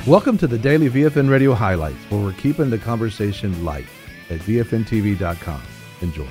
Welcome to the Daily VFN Radio Highlights, where we're keeping the conversation light at VFNTV.com. Enjoy.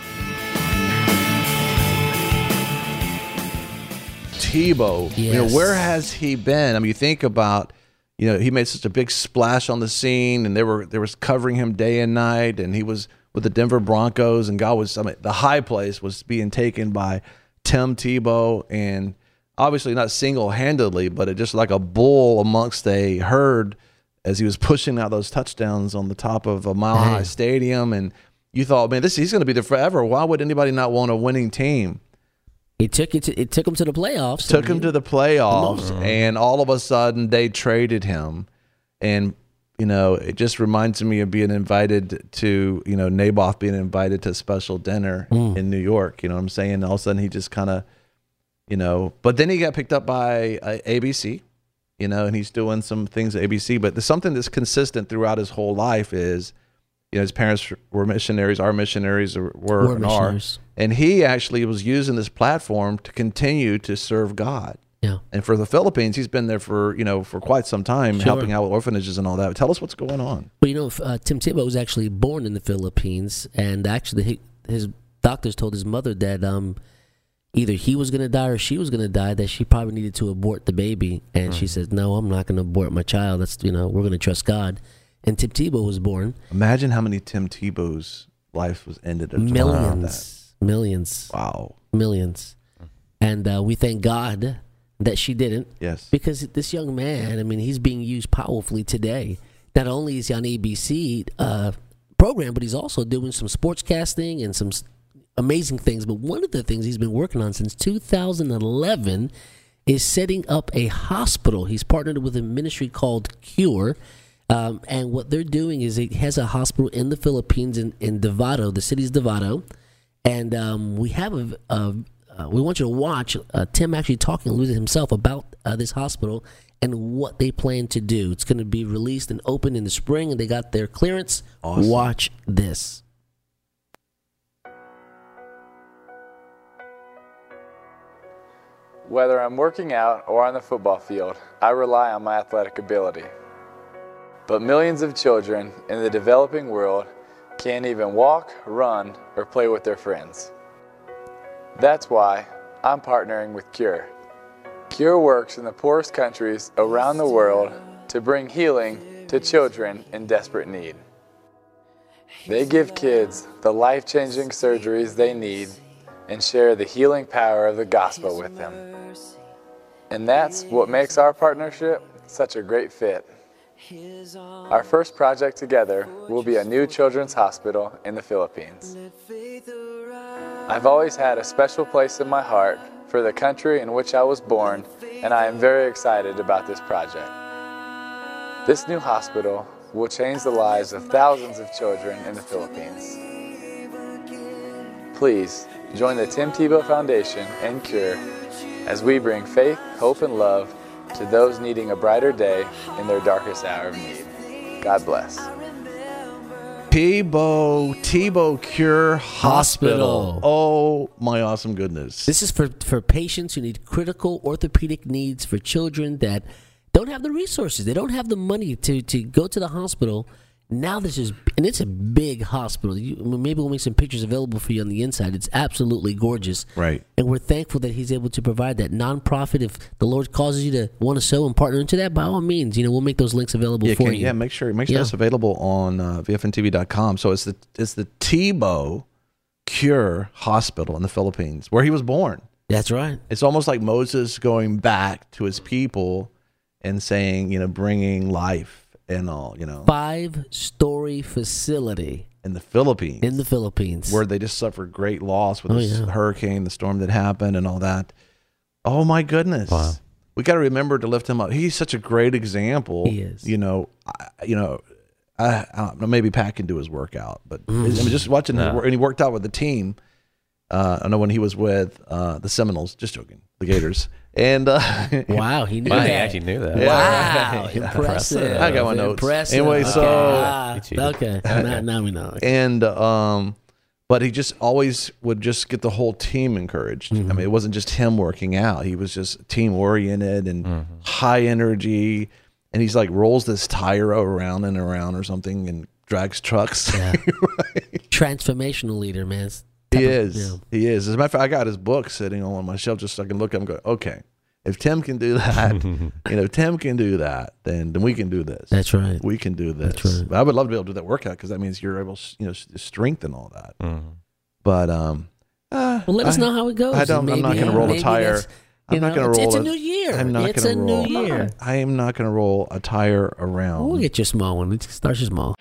Tebow, Yes. where has he been? I mean, you think about, he made such a big splash on the scene, and they was covering him day and night, and he was with the Denver Broncos, and the high place was being taken by Tim Tebow, and obviously not single-handedly, but it just like a bull amongst a herd as he was pushing out those touchdowns on the top of a mile-high stadium, and you thought, man, he's going to be there forever. Why would anybody not want a winning team? It took him to the playoffs. Took him to the playoffs, and all of a sudden they traded him. And, it just reminds me of being invited to, Naboth being invited to a special dinner in New York. You know what I'm saying? All of a sudden he just kind of, but then he got picked up by ABC, and he's doing some things at ABC. But there's something that's consistent throughout his whole life is, his parents were missionaries, our missionaries were and missionaries. are. And he actually was using this platform to continue to serve God. Yeah. And for the Philippines, he's been there for quite some time, helping out with orphanages and all that. Tell us what's going on. Well, Tim Tebow was actually born in the Philippines, and actually his doctors told his mother that either he was going to die or she was going to die, that she probably needed to abort the baby. And she says, no, I'm not going to abort my child. That's, we're going to trust God. And Tim Tebow was born. Imagine how many Tim Tebow's life was ended. Millions. Wow. Millions. And we thank God that she didn't. Yes. Because this young man, he's being used powerfully today. Not only is he on ABC program, but he's also doing some sportscasting and some amazing things. But one of the things he's been working on since 2011 is setting up a hospital. He's partnered with a ministry called Cure. And what they're doing is it has a hospital in the Philippines in Davao. The city's Davao. And we have we want you to watch Tim actually talking with himself about this hospital and what they plan to do. It's going to be released and open in the spring, and they got their clearance. Awesome. Watch this. Whether I'm working out or on the football field, I rely on my athletic ability. But millions of children in the developing world can't even walk, run, or play with their friends. That's why I'm partnering with Cure. Cure works in the poorest countries around the world to bring healing to children in desperate need. They give kids the life-changing surgeries they need and share the healing power of the gospel with them. And that's what makes our partnership such a great fit. Our first project together will be a new children's hospital in the Philippines. I've always had a special place in my heart for the country in which I was born, and I am very excited about this project. This new hospital will change the lives of thousands of children in the Philippines. Please join the Tim Tebow Foundation and Cure as we bring faith, hope, and love to those needing a brighter day in their darkest hour of need. God bless. Tebow Cure Hospital. Hospital. Oh, my awesome goodness. This is for patients who need critical orthopedic needs for children that don't have the resources. They don't have the money to go to the hospital. Now this is, and it's a big hospital. Maybe we'll make some pictures available for you on the inside. It's absolutely gorgeous. Right. And we're thankful that he's able to provide that. Nonprofit, if the Lord causes you to want to sow and partner into that, by all means, we'll make those links available for you. Yeah, make sure it's available on VFNTV.com. So it's the Tebow Cure Hospital in the Philippines, where he was born. That's right. It's almost like Moses going back to his people and saying, bringing life and all, 5-story facility in the Philippines. Where they just suffered great loss with this hurricane, the storm that happened and all that. Oh my goodness. Wow. We got to remember to lift him up. He's such a great example. He is. I don't know, maybe Pat can do his workout, but just watching him, and he worked out with the team. I know when he was with the Seminoles, just joking, the Gators. And wow, he knew Wow, that. he actually knew that. Wow, Yeah. impressive. I got my notes. Impressive. Anyway, okay. Now we know. And but he just always would just get the whole team encouraged. I mean, it wasn't just him working out; he was just team oriented and high energy. and he's like rolls this tire around and around or something and drags trucks. Yeah. Right? Transformational leader, man. He is. He is. As a matter of fact, I got his book sitting on my shelf just so I can look at him and go, okay, if Tim can do that, if Tim can do that, then we can do this. That's right. We can do this. That's right. But I would love to be able to do that workout because that means you're able to, strengthen all that. Mm-hmm. But well, let us know how it goes. I'm not going to roll a tire. I'm not going to roll. It's a new year. I'm not It's going a to roll. new year. I am not going to roll a tire around. We'll get you a small one. Start you small.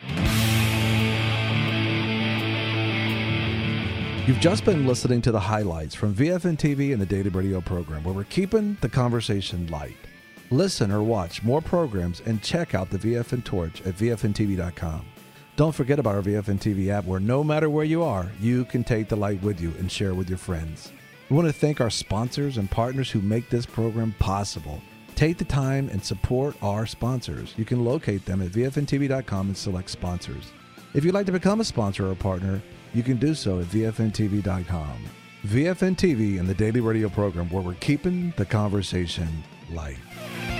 You've just been listening to the highlights from VFN TV and the Daily Radio program, where we're keeping the conversation light. Listen or watch more programs and check out the VFN Torch at VFNTV.com. Don't forget about our VFN TV app, where no matter where you are, you can take the light with you and share it with your friends. We want to thank our sponsors and partners who make this program possible. Take the time and support our sponsors. You can locate them at VFNTV.com and select sponsors. If you'd like to become a sponsor or a partner, you can do so at VFNTV.com. VFN TV and the Daily Radio program, where we're keeping the conversation light.